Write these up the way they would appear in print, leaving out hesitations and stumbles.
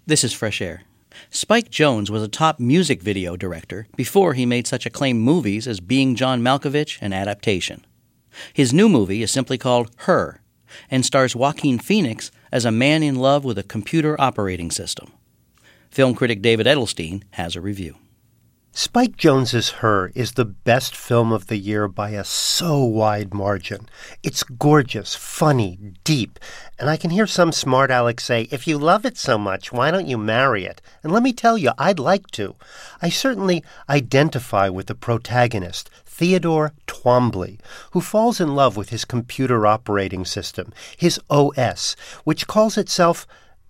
This is Fresh Air. Spike Jonze was a top music video director before he made such acclaimed movies as Being John Malkovich and Adaptation. His new movie is simply called Her and stars Joaquin Phoenix as a man in love with a computer operating system. Film critic David Edelstein has a review. Spike Jonze's Her is the best film of the year by a so wide margin. It's gorgeous, funny, deep, and I can hear some smart aleck say, if you love it so much, why don't you marry it? And let me tell you, I'd like to. I certainly identify with the protagonist, Theodore Twombly, who falls in love with his computer operating system, his OS, which calls itself,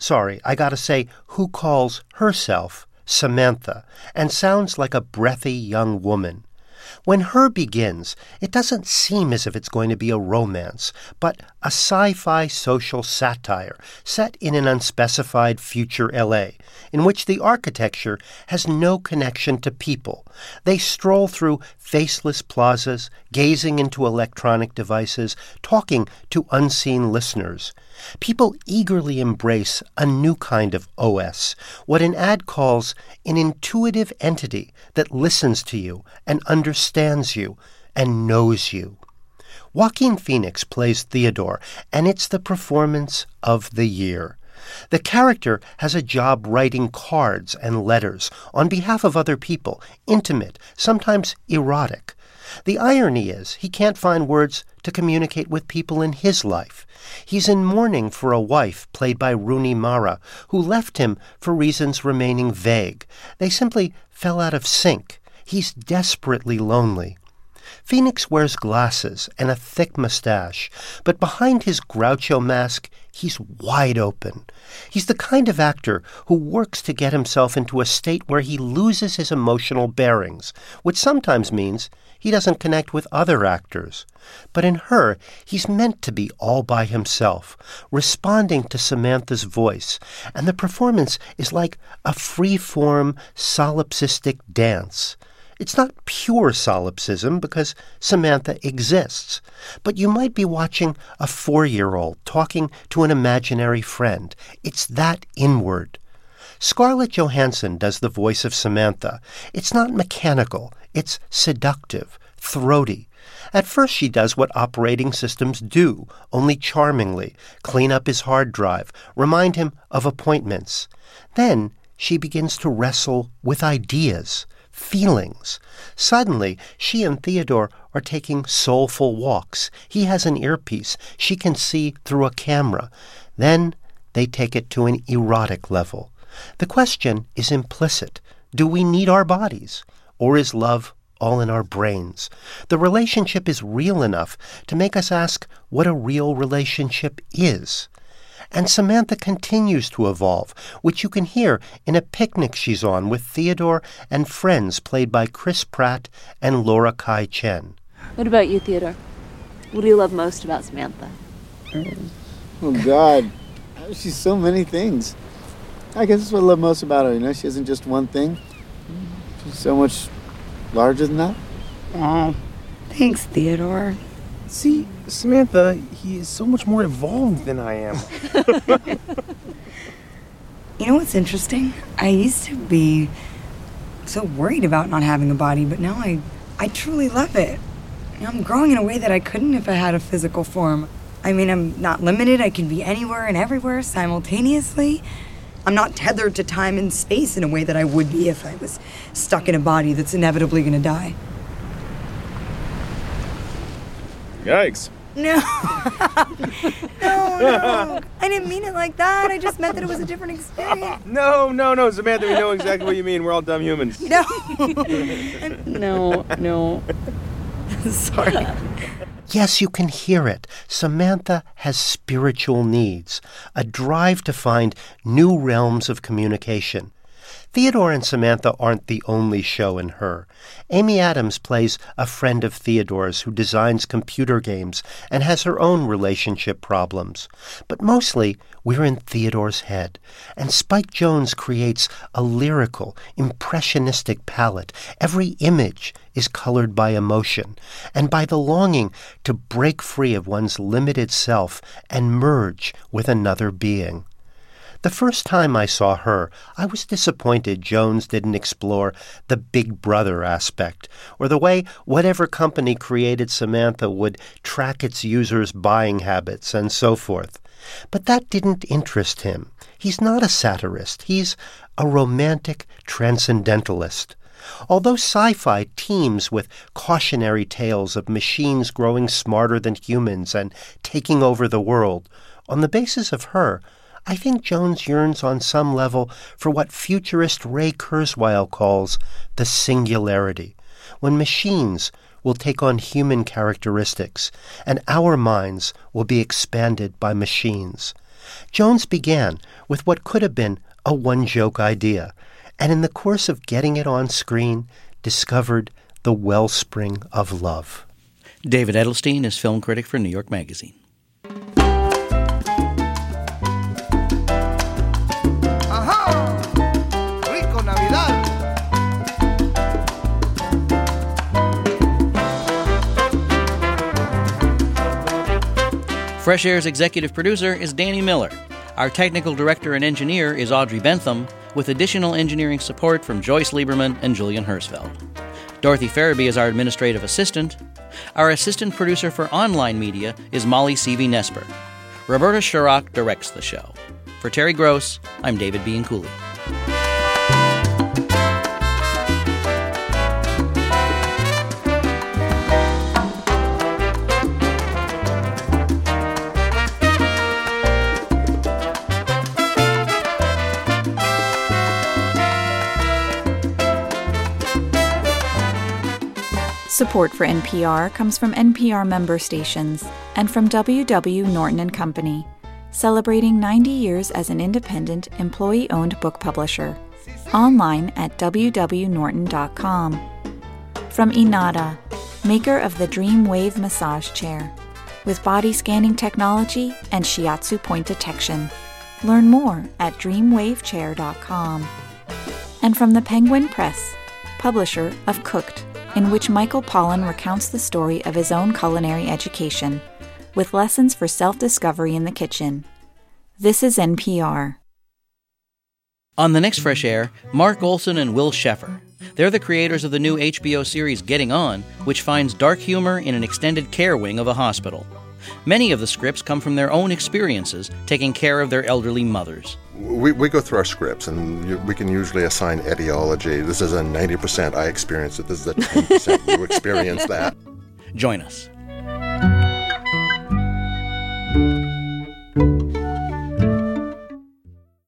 who calls herself Samantha, and sounds like a breathy young woman. When Her begins, it doesn't seem as if it's going to be a romance, but a sci-fi social satire set in an unspecified future L.A., in which the architecture has no connection to people. They stroll through faceless plazas, gazing into electronic devices, talking to unseen listeners. People eagerly embrace a new kind of OS, what an ad calls an intuitive entity that listens to you and understands you and knows you. Joaquin Phoenix plays Theodore, and it's the performance of the year. The character has a job writing cards and letters on behalf of other people, intimate, sometimes erotic. The irony is he can't find words to communicate with people in his life. He's in mourning for a wife, played by Rooney Mara, who left him for reasons remaining vague. They simply fell out of sync. He's desperately lonely. Phoenix wears glasses and a thick mustache, but behind his Groucho mask, he's wide open. He's the kind of actor who works to get himself into a state where he loses his emotional bearings, which sometimes means he doesn't connect with other actors. But in Her, he's meant to be all by himself, responding to Samantha's voice, and the performance is like a free-form, solipsistic dance. It's not pure solipsism because Samantha exists, but you might be watching a 4-year-old talking to an imaginary friend. It's that inward. Scarlett Johansson does the voice of Samantha. It's not mechanical. It's seductive, throaty. At first she does what operating systems do, only charmingly, clean up his hard drive, remind him of appointments. Then she begins to wrestle with ideas, feelings. Suddenly, she and Theodore are taking soulful walks. He has an earpiece. She can see through a camera. Then they take it to an erotic level. The question is implicit. Do we need our bodies? Or is love all in our brains? The relationship is real enough to make us ask what a real relationship is. And Samantha continues to evolve, which you can hear in a picnic she's on with Theodore and friends played by Chris Pratt and Laura Kai Chen. What about you, Theodore? What do you love most about Samantha? Oh, God. She's so many things. I guess that's what I love most about her. You know, she isn't just one thing. She's so much larger than that. Oh, thanks, Theodore. See, Samantha, he is so much more evolved than I am. You know what's interesting? I used to be so worried about not having a body, but now I truly love it. You know, I'm growing in a way that I couldn't if I had a physical form. I mean, I'm not limited. I can be anywhere and everywhere simultaneously. I'm not tethered to time and space in a way that I would be if I was stuck in a body that's inevitably going to die. Yikes. No. No. I didn't mean it like that. I just meant that it was a different experience. No, Samantha, we know exactly what you mean. We're all dumb humans. No. No. Sorry. Yes, you can hear it. Samantha has spiritual needs, a drive to find new realms of communication. Theodore and Samantha aren't the only show in Her. Amy Adams plays a friend of Theodore's who designs computer games and has her own relationship problems. But mostly, we're in Theodore's head, and Spike Jonze creates a lyrical, impressionistic palette. Every image is colored by emotion and by the longing to break free of one's limited self and merge with another being. The first time I saw Her, I was disappointed Jones didn't explore the big brother aspect, or the way whatever company created Samantha would track its users' buying habits and so forth. But that didn't interest him. He's not a satirist. He's a romantic transcendentalist. Although sci-fi teems with cautionary tales of machines growing smarter than humans and taking over the world, on the basis of Her, I think Jones yearns on some level for what futurist Ray Kurzweil calls the singularity, when machines will take on human characteristics and our minds will be expanded by machines. Jones began with what could have been a one-joke idea, and in the course of getting it on screen, discovered the wellspring of love. David Edelstein is film critic for New York Magazine. Fresh Air's executive producer is Danny Miller. Our technical director and engineer is Audrey Bentham, with additional engineering support from Joyce Lieberman and Julian Hersfeld. Dorothy Farabee is our administrative assistant. Our assistant producer for online media is Molly Seavey-Nesper. Roberta Shurrock directs the show. For Terry Gross, I'm David Bianculli. Support for NPR comes from NPR member stations and from W.W. Norton & Company, celebrating 90 years as an independent, employee-owned book publisher. Online at www.norton.com. From Inada, maker of the Dream Wave massage chair, with body scanning technology and shiatsu point detection. Learn more at dreamwavechair.com. And from the Penguin Press, publisher of Cooked, in which Michael Pollan recounts the story of his own culinary education, with lessons for self-discovery in the kitchen. This is NPR. On the next Fresh Air, Mark Olson and Will Sheffer. They're the creators of the new HBO series Getting On, which finds dark humor in an extended care wing of a hospital. Many of the scripts come from their own experiences taking care of their elderly mothers. We go through our scripts, and we can usually assign etiology. This is a 90% I experienced it. This is a 10% you experience that. Join us.